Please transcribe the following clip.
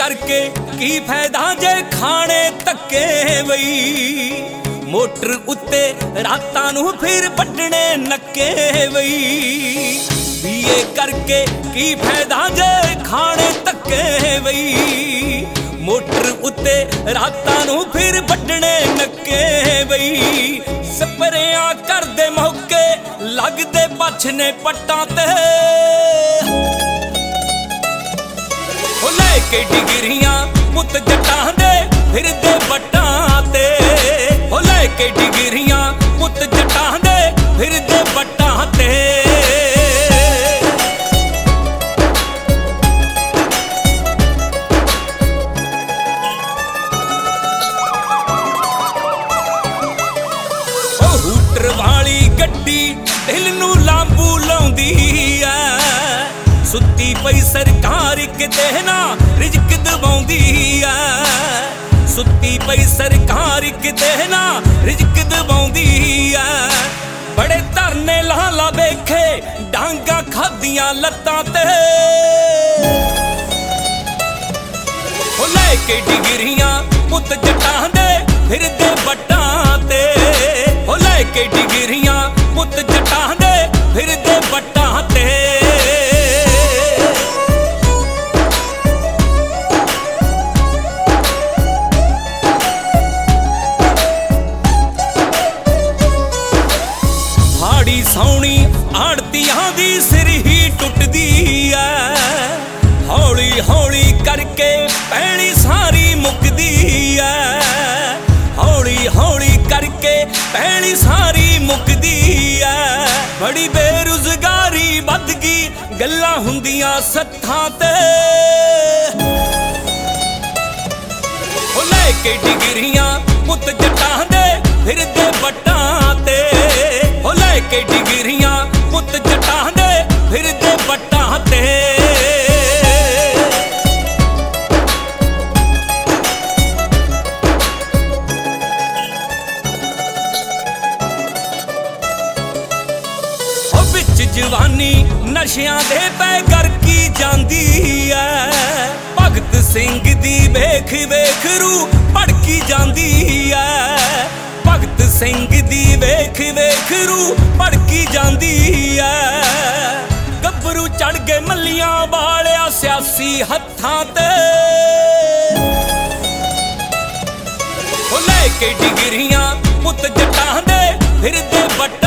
करके की फायदा जे खाने धक्के वई मोटर उत्ते रातां नूं फिर वड्डणे नक्के वई बीए करके की फायदा जे खाने धक्के वई मोटर उत्ते रातां नूं फिर वड्डणे नक्के वई स्प्रेयां करदे मौके लगदे पछने पट्टां ते के डिगरियां पुत जटां दे फिरदे बट्टां ते हो लैके डिगरियां पुत जटां दे फिरदे बट्टां ते ओ हूटर वाली गड्डी दिल नूं लांबू लाउंदी ऐ सुत्ती पई सरकार किते ना रिजक दवाउंदी ऐ सुत्ती पई सरकार किते ना रिजक दवाउंदी ऐ बड़े धरने लाला वेखे डांगा खादियां लत्तां ते ओ लैके डिगरियां पुत जटां दे फिरदे बट्टां ते ओ लैके डिगरियां पुत जटां दे फिरदे बट्टां ते सौनी आड़तियां दी सिर ही टुटदी ऐ हौली हौली करके पैणी सारी मुकदी ऐ हौली हौली करके पैणी सारी मुकदी ऐ बड़ी बेरोजगारी वध गई गल्लां हुंदियां सत्थां ते ओ लैके डिगरियां पुत जटां दे फिरदे बट्टां ते ओ लैके डिगरियां पुत जटां दे फिरदे बट्टां ते ओ विच जवानी नशियां दे पै करकी जांदी ऐ भगत सिंह दी वेख वेख रूह भड़की जांदी ऐ भगत सिंह दी वेख वेख रूह भड़की जांदी ऐ गब्बरू चढ़ गए मल्लियां वालिया सियासी हत्थां ते ओ लैके डिगरियां पुत जटां दे फिरदे बट्टां